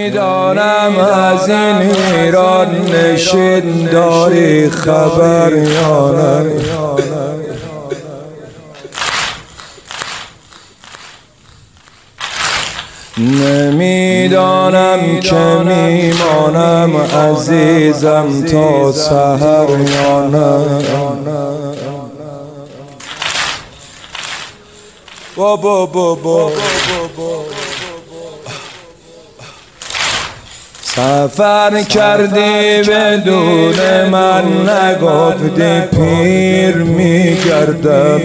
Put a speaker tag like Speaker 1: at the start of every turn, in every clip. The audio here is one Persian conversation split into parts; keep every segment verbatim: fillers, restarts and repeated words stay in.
Speaker 1: نمیدانم از این ایران نشین داری خبر یا نه. نمیدانم که میمانم عزیزم تا سحر یا نه. بابا بابا سفر کردی بدون من نگفتی پیر میگردم.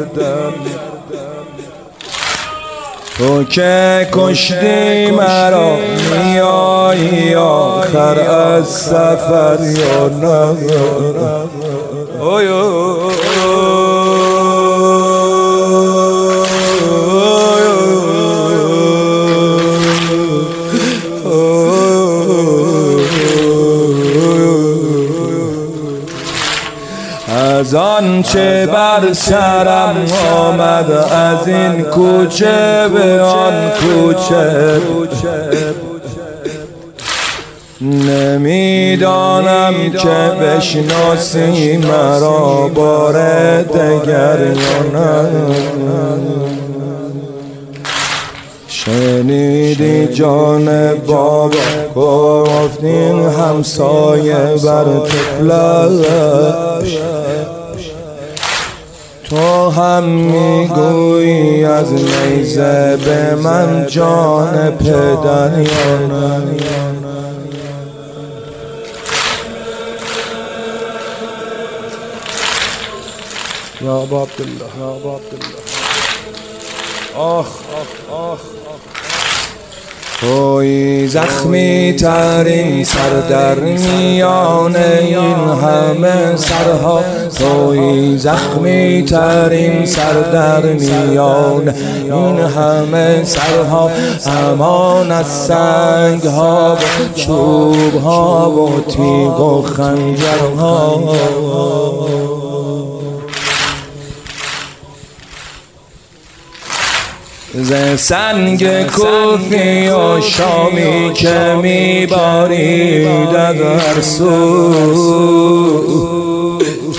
Speaker 1: تو که کشتی مرا میایی آخر از سفر یا نه. از آنچه بر سرم آمد از این کوچه به آن کوچه، نمیدانم که بشناسی مرا بار دگر یا نه. شنیدی جان بابا گفتین همسایه بر طفلش، تو هم میگویی از نیزه به من جان پدر یا نه. یا ابا عبدالله یا ابا عبدالله. آخ آخ آخ توی زخمی ترین سر در میان این همه سرها، توی زخمی ترین سر در میان این همه سرها، امان از سنگ ها و چوب ها و تیغ و خنجر ها. ز سنگ کوفی و شامی که میبارید از هر سو،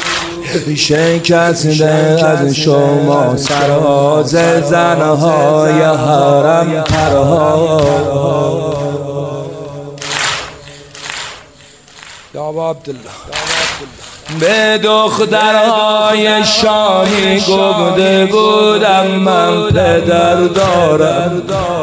Speaker 1: شکسته از شما سرها ز زنهای حرم پرها. یا ابا عبدالله به دخترهای شامی گفته بودم من پدر دارم،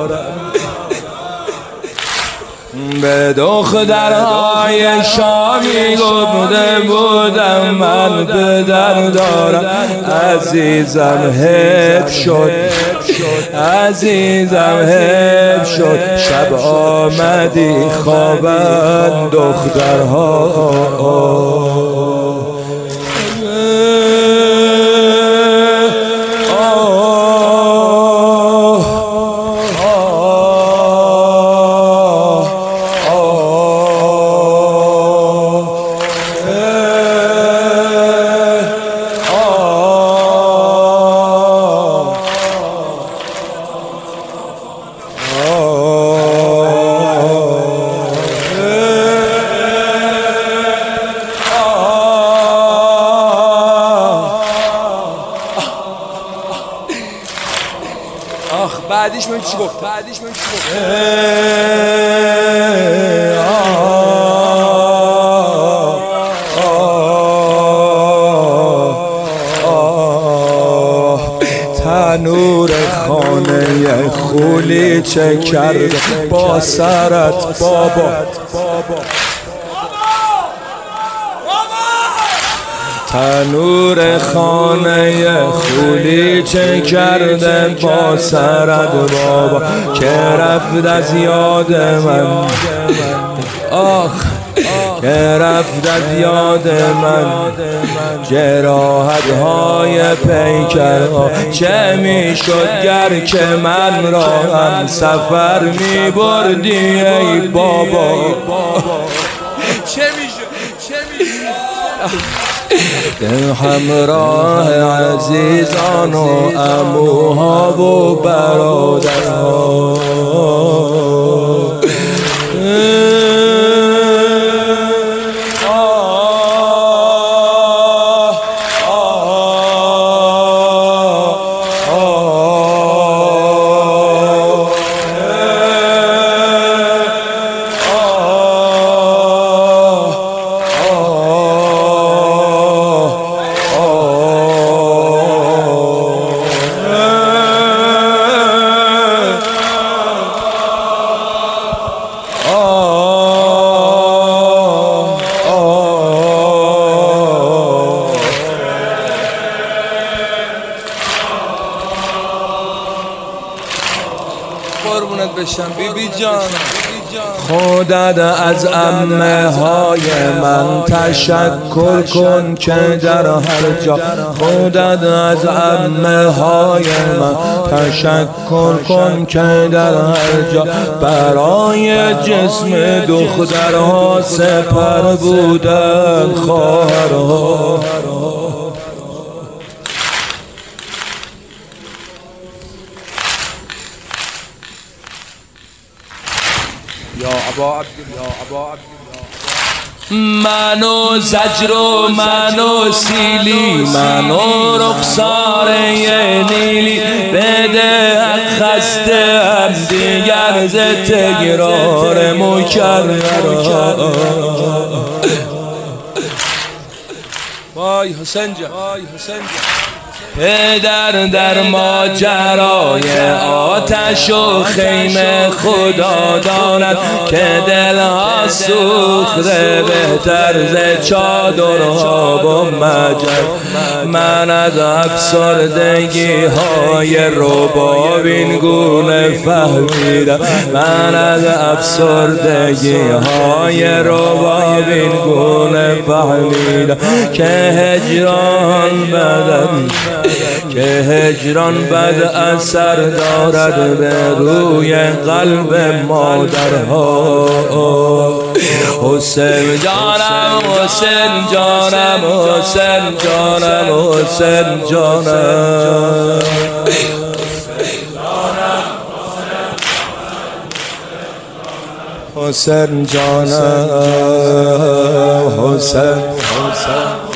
Speaker 1: به دخترهای شامی گفته بودم من پدر دارم. عزیزم حیف شد، عزیزم حیف شد، شب آمدی خوابن دخترها. آخ بعدیش من چی گفت؟ بعدیش من چی گفت؟ تنور خانه خولی چه کرد با سرت بابا؟ تنور خانه خولی چه کرده با سرت بابا، که رفت از یاد من، آخ که رفت از یاد من جراحت های پیکر ها. چه می شد گر که من را هم سفر می بردی ای بابا؟ چه می شد چه می شد همراه عزیزان و عموها و برادرها. بشم بی بی جان. خودت از عمه های من تشکر کن که در هر جا، خودت از عمه های من تشکر کن که در هر جا برای جسم دخترها سپر بودن خواهرها.
Speaker 2: یا ابا عبد یا ابا عبد
Speaker 1: من و زجر و من و سیلی، من و رخسار نیلی، بده خسته هم دیگر ز تکرار مکرر. وای حسین جان، وای حسین جان. پدر در ماجرای آتش و خیمه خدا داند که دلها سوخته بهتر ز چادرها و مجد. من از افسردگی های رباب این گونه فهمیدم، من از افسردگی های رباب این گونه فهمیدم که هجران بدن که هجران بد اثر دارد به روی قلب مادرها. حسین جانم حسین جانم حسین جانم حسین جانم حسین جانم حسین حسین